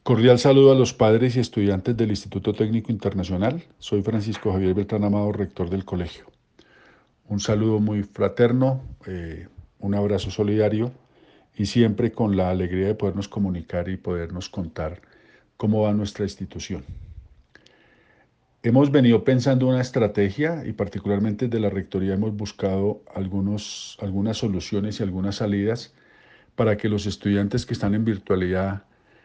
Cordial saludo a los padres y estudiantes del Instituto Técnico Internacional. Soy Francisco Javier Beltrán Amado, rector del colegio. Un saludo muy fraterno, un abrazo solidario y siempre con la alegría de podernos comunicar y podernos contar cómo va nuestra institución. Hemos venido pensando una estrategia y particularmente desde la rectoría hemos buscado algunas soluciones y algunas salidas para que los estudiantes que están en virtualidad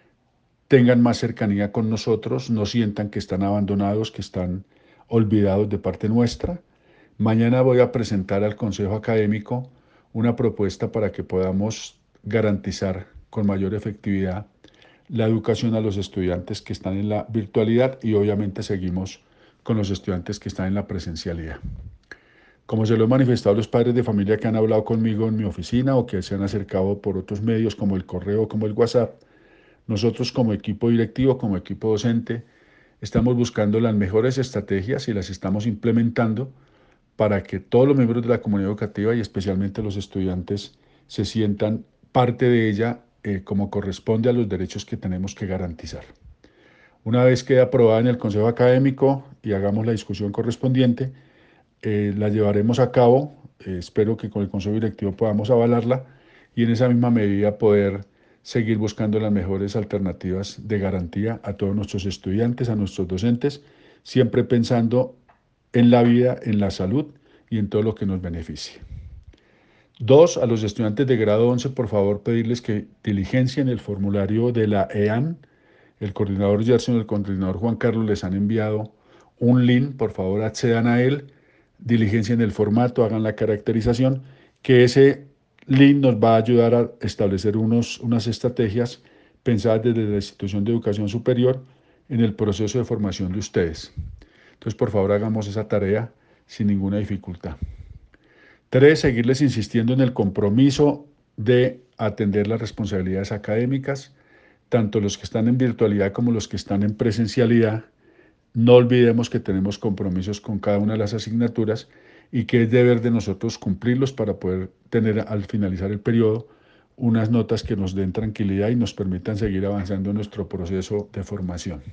tengan más cercanía con nosotros, no sientan que están abandonados, que están olvidados de parte nuestra. Mañana voy a presentar al Consejo Académico una propuesta para que podamos garantizar con mayor efectividad la educación a los estudiantes que están en la virtualidad y obviamente seguimos con los estudiantes que están en la presencialidad. Como se lo he manifestado a los padres de familia que han hablado conmigo en mi oficina o que se han acercado por otros medios como el correo o como el WhatsApp, nosotros como equipo directivo, como equipo docente, estamos buscando las mejores estrategias y las estamos implementando para que todos los miembros de la comunidad educativa y especialmente los estudiantes se sientan parte de ella como corresponde a los derechos que tenemos que garantizar. Una vez quede aprobada en el Consejo Académico y hagamos la discusión correspondiente, la llevaremos a cabo. Espero que con el Consejo Directivo podamos avalarla y en esa misma medida poder seguir buscando las mejores alternativas de garantía a todos nuestros estudiantes, a nuestros docentes, siempre pensando en la vida, en la salud y en todo lo que nos beneficie. Dos, a los estudiantes de grado 11, por favor, pedirles que diligencien el formulario de la EAN. El coordinador Gerson y el coordinador Juan Carlos les han enviado un link, por favor accedan a él, diligencien el formato, hagan la caracterización, que ese link nos va a ayudar a establecer unas estrategias pensadas desde la institución de educación superior en el proceso de formación de ustedes. Entonces, por favor, hagamos esa tarea sin ninguna dificultad. Tres, seguirles insistiendo en el compromiso de atender las responsabilidades académicas, tanto los que están en virtualidad como los que están en presencialidad. No olvidemos que tenemos compromisos con cada una de las asignaturas y que es deber de nosotros cumplirlos para poder tener al finalizar el periodo unas notas que nos den tranquilidad y nos permitan seguir avanzando en nuestro proceso de formación.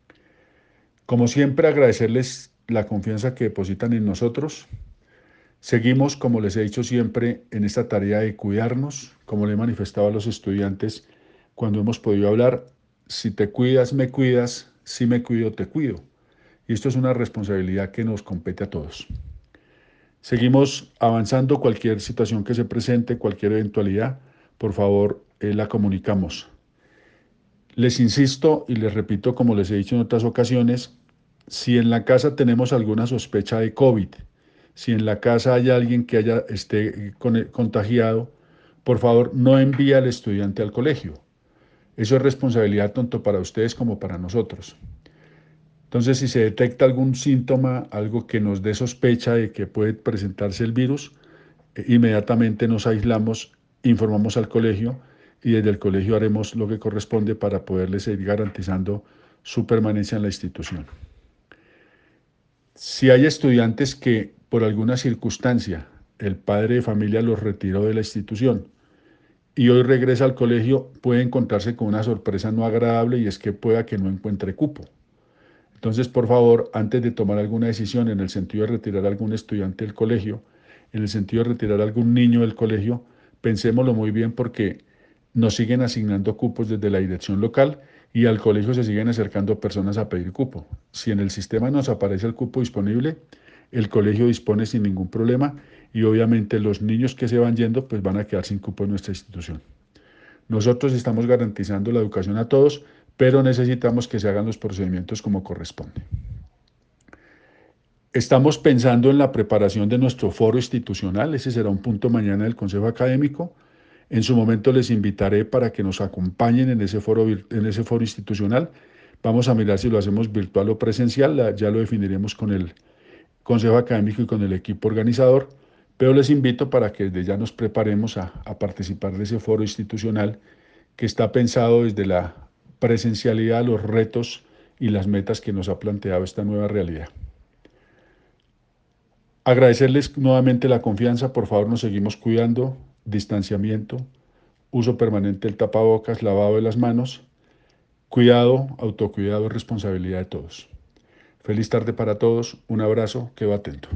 Como siempre, agradecerles la confianza que depositan en nosotros. Seguimos, como les he dicho siempre, en esta tarea de cuidarnos, como le he manifestado a los estudiantes cuando hemos podido hablar, si te cuidas, me cuidas, si me cuido, te cuido. Y esto es una responsabilidad que nos compete a todos. Seguimos avanzando, cualquier situación que se presente, cualquier eventualidad, por favor, la comunicamos. Les insisto y les repito, como les he dicho en otras ocasiones, si en la casa tenemos alguna sospecha de COVID, si en la casa hay alguien que esté contagiado, por favor no envíe al estudiante al colegio. Eso es responsabilidad tanto para ustedes como para nosotros. Entonces, si se detecta algún síntoma, algo que nos dé sospecha de que puede presentarse el virus, inmediatamente nos aislamos, informamos al colegio y desde el colegio haremos lo que corresponde para poderles seguir garantizando su permanencia en la institución. Si hay estudiantes que por alguna circunstancia el padre de familia los retiró de la institución y hoy regresa al colegio, puede encontrarse con una sorpresa no agradable y es que pueda que no encuentre cupo. Entonces, por favor, antes de tomar alguna decisión en el sentido de retirar a algún estudiante del colegio, en el sentido de retirar a algún niño del colegio, pensémoslo muy bien porque nos siguen asignando cupos desde la dirección local y al colegio se siguen acercando personas a pedir cupo. Si en el sistema nos aparece el cupo disponible, el colegio dispone sin ningún problema y obviamente los niños que se van yendo pues van a quedar sin cupo en nuestra institución. Nosotros estamos garantizando la educación a todos, pero necesitamos que se hagan los procedimientos como corresponde. Estamos pensando en la preparación de nuestro foro institucional, ese será un punto mañana del Consejo Académico. En su momento les invitaré para que nos acompañen en ese foro institucional. Vamos a mirar si lo hacemos virtual o presencial, ya lo definiremos con el Consejo Académico y con el equipo organizador, pero les invito para que desde ya nos preparemos a participar de ese foro institucional que está pensado desde la presencialidad, los retos y las metas que nos ha planteado esta nueva realidad. Agradecerles nuevamente la confianza, por favor nos seguimos cuidando, distanciamiento, uso permanente del tapabocas, lavado de las manos Cuidado, autocuidado, responsabilidad de todos. Feliz tarde para todos, un abrazo, quedo atento.